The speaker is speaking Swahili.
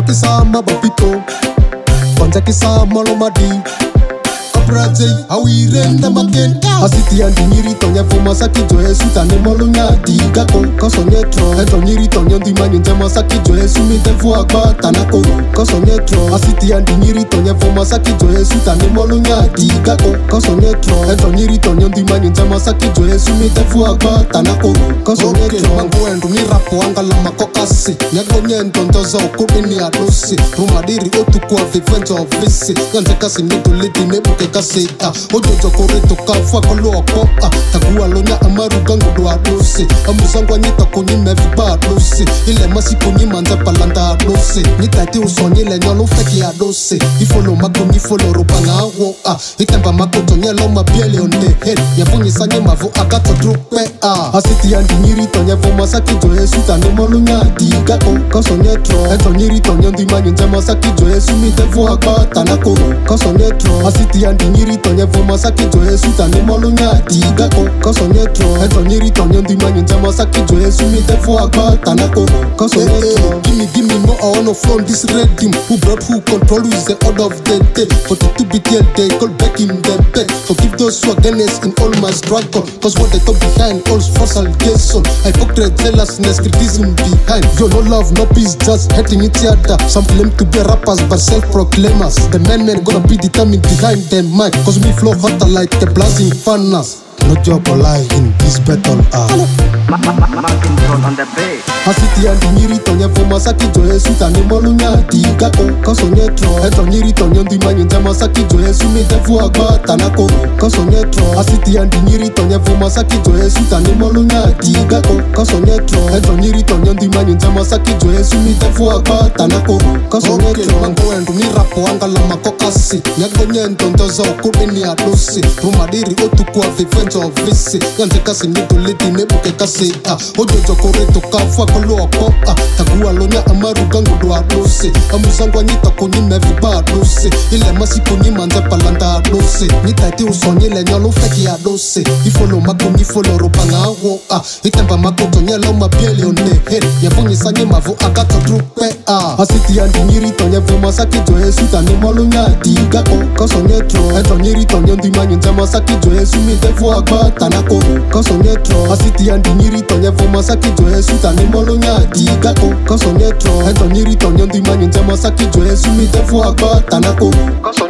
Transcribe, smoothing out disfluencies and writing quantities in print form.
kisama bapito Konja kisama lomadi Kapraje awirenda magen Asiti andi nyiri tonya fuma saki joe Sutane molo nyadi gako Koso nyetro Eto nyiri tonya ndimanye njema saki joe Sumite fuwa kwa tanako Koso nyetro Asiti andi nyiri tonya fuma saki joe Sutane molo nyadi gako Koso nyetro Eto nyiri tonya ndimanye njema saki joe Sumite fuwa kwa tanako Koso nyetro Manguendu ni rapo angala makokasi Nyago nyento ntozo kudini adosi Rumadiri otu kwa vifenzo ofisi Yanze kasi nitu liti nebuke kaseta Ojojo koreto kafa kolo okoa Tagua lonya amaruga ngudu adose Amuzangwa nyita konyi meviba adose Ile masi konyi manza palanda adose Nyita iti usonyi le nyolo feki adose Ifolo mako nifolo rupanga awo Itemba mako tonye lo mabiele on the head Nyafunyi sanye mavu agato drupe Asiti andi nyiri tonye voma saki joe Sutane molu nyadi gako Koso nyetro Eto nyiri tonye ndimanye njema saki joe Sumite fuwa kwa tanako Koso nyetro Asiti andi nyiri tonye voma saki joe Sutane molu nyadi gako Koso nyetro Eto nyiri tonye ndimanye njema saki joe Sumite fuwa kwa tanako Koso nyetro Gimme more I wanna flow this redeem Who brought who control who is the order of the day 42 BTL day call back in the bed Forgive those who are against in all my struggle Cause what they talk behind all's false allegation Hypocrite jealousness criticism behind Yo no love no peace just hating each other Some claim to be rappers but self-proclaimers The men gonna be determined behind them mic Cause me flow hotter like the blazing furnace No job or lie in this battle Martin John on the bass. Asiti andi nyiri tonye fuma saki joe Sutane molu nyadi gako Koso nyetro Eto nyiri tonye ndimanye njema saki joe Sumite fuwa kwa tanako Koso nyetro Asiti andi nyiri tonye fuma saki joe Sutane molu nyadi gako Koso nyetro Eto nyiri tonye ndimanye njema saki joe Sumite fuwa kwa tanako Koso nyetro Manguendu ni rapo angala makokasi Nyago nyento ntozo kudini adosi Rumadiri otu kwa vifenzo ofisi Yanze kasi nitu liti nebuke kaseta Ojojo koreto kafa kolo okoa Tagua lonya amaruga ngudu adose Amuzangwa nyita konyi meviba adose Ile masi konyi manze palanda adose Nyita iti usonyi le nyolo feki adose Ifolo mako nifolo rupanga awo Itemba mako tonye lo mabiele on the head Nyafunyi sanye mavu agato drupe Asiti andi nyiri tonye vuma saki joe Sutane molu nyadi gako Koso nyetro Eto nyiri tonye ndimanye njema saki joe Sumite fuwa kwa tanako Koso nyetro Asiti andi nyiri tonye vuma saki joe Sutane molu nyadi gako Koso nyetro Eto nyiri tonye ndimanye njema saki joe Sumite fuwa kwa tanako Koso